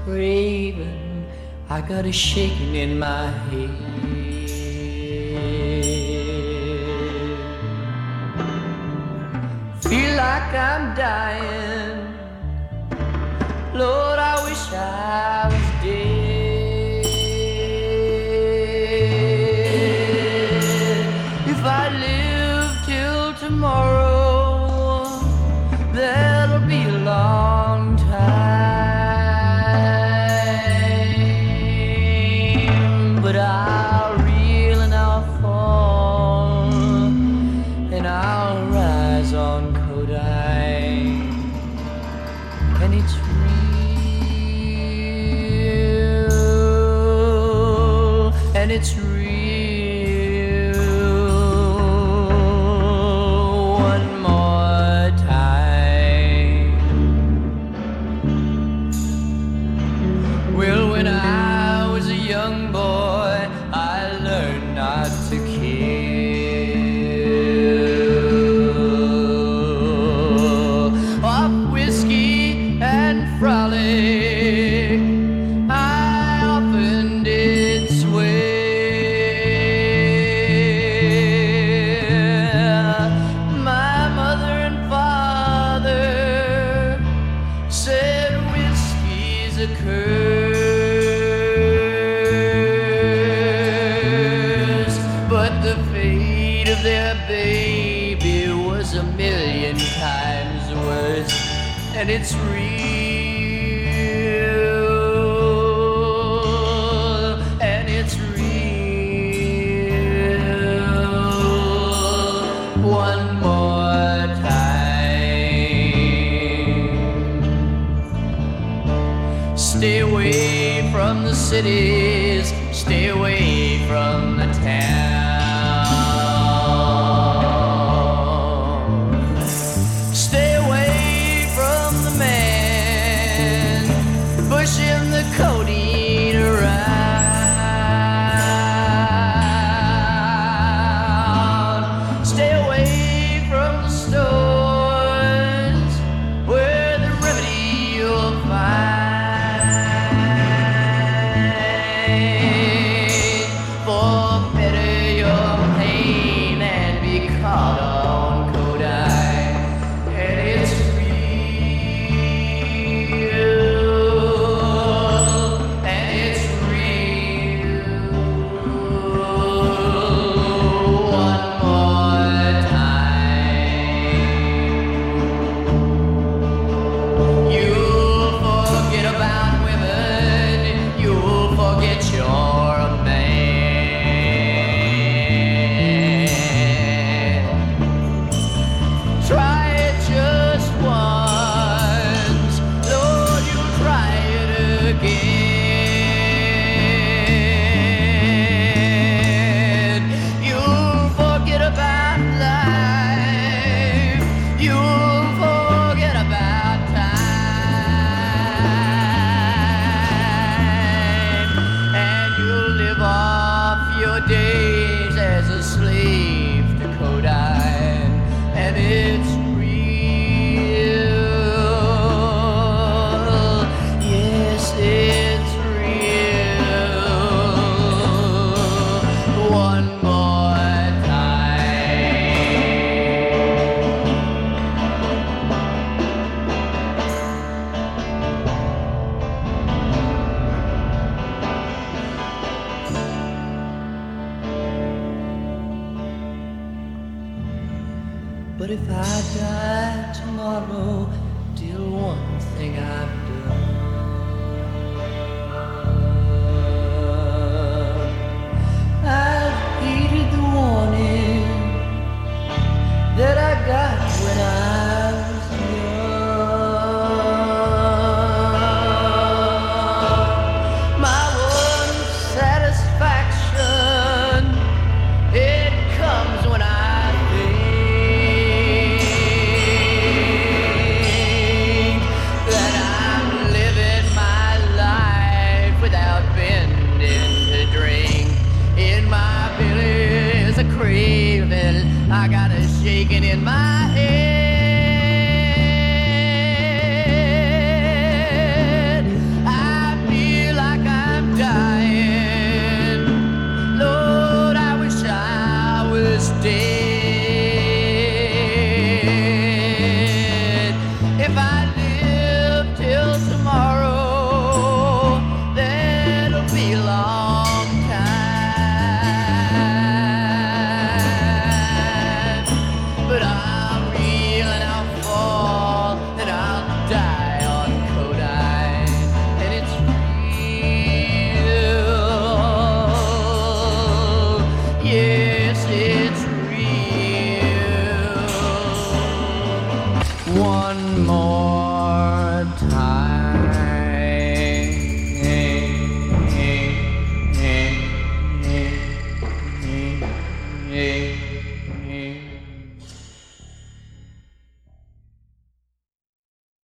craving, I got a shaking in my head. Feel like I'm dying. Lord, I wish I was dead. If I live till tomorrow, that'll be a long time. But I'll reel and I'll fall, and I'll rise on Kodai. And it's real, and it's real. One more time. Well, when I was a young boy, I learned not to kill. Off whiskey and frolic, I often did swear. My mother and father said whiskey's a curse, but the fate of their baby was a million times worse. And it's real, and it's real. One more time. Stay away from the cities, stay away from the town. Stay away from the man pushing the codeine around. Stay away from the stores where the remedy you'll find for better one more time.